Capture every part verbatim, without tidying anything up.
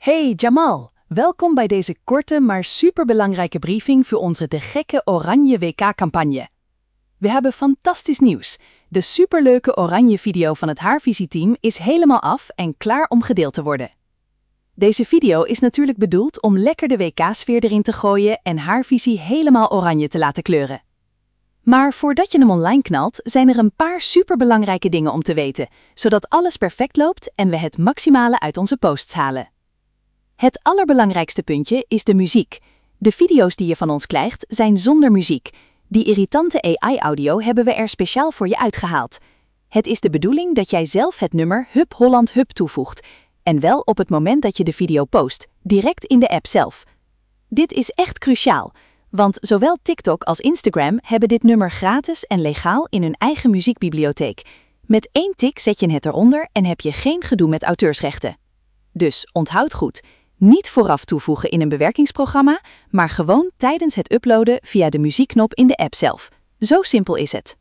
Hey Jamal, welkom bij deze korte maar superbelangrijke briefing voor onze De Gekke Oranje W K-campagne. We hebben fantastisch nieuws. De superleuke oranje video van het Haarvisie-team is helemaal af en klaar om gedeeld te worden. Deze video is natuurlijk bedoeld om lekker de W K-sfeer erin te gooien en Haarvisie helemaal oranje te laten kleuren. Maar voordat je hem online knalt, zijn er een paar superbelangrijke dingen om te weten, zodat alles perfect loopt en we het maximale uit onze posts halen. Het allerbelangrijkste puntje is de muziek. De video's die je van ons krijgt zijn zonder muziek. Die irritante A I-audio hebben we er speciaal voor je uitgehaald. Het is de bedoeling dat jij zelf het nummer Hup Holland Hup toevoegt. En wel op het moment dat je de video post, direct in de app zelf. Dit is echt cruciaal, want zowel TikTok als Instagram hebben dit nummer gratis en legaal in hun eigen muziekbibliotheek. Met één tik zet je het eronder en heb je geen gedoe met auteursrechten. Dus onthoud goed. Niet vooraf toevoegen in een bewerkingsprogramma, maar gewoon tijdens het uploaden via de muziekknop in de app zelf. Zo simpel is het.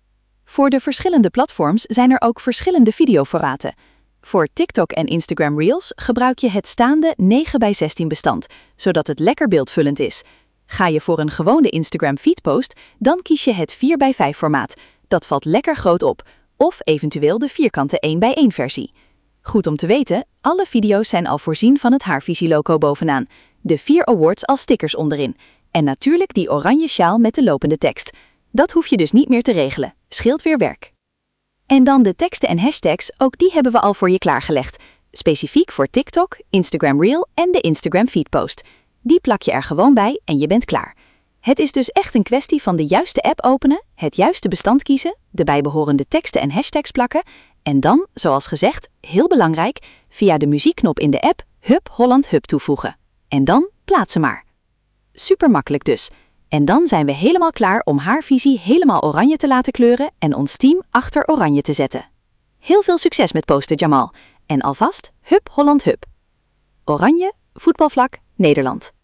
Voor de verschillende platforms zijn er ook verschillende videoformaten. Voor TikTok en Instagram Reels gebruik je het staande negen bij zestien bestand, zodat het lekker beeldvullend is. Ga je voor een gewone Instagram feedpost, dan kies je het vier bij vijf formaat. Dat valt lekker groot op, of eventueel de vierkante één bij één versie. Goed om te weten, alle video's zijn al voorzien van het Haarvisie-logo bovenaan, de vier awards als stickers onderin en natuurlijk die oranje sjaal met de lopende tekst. Dat hoef je dus niet meer te regelen, scheelt weer werk. En dan de teksten en hashtags, ook die hebben we al voor je klaargelegd, specifiek voor TikTok, Instagram Reel en de Instagram feedpost. Die plak je er gewoon bij en je bent klaar. Het is dus echt een kwestie van de juiste app openen, het juiste bestand kiezen, de bijbehorende teksten en hashtags plakken en dan, zoals gezegd, heel belangrijk, via de muziekknop in de app Hup Holland Hup toevoegen. En dan plaatsen maar. Super makkelijk dus. En dan zijn we helemaal klaar om Haarvisie helemaal oranje te laten kleuren en ons team achter oranje te zetten. Heel veel succes met posten, Jamal. En alvast Hup Holland Hup. Oranje, voetbalvlak, Nederland.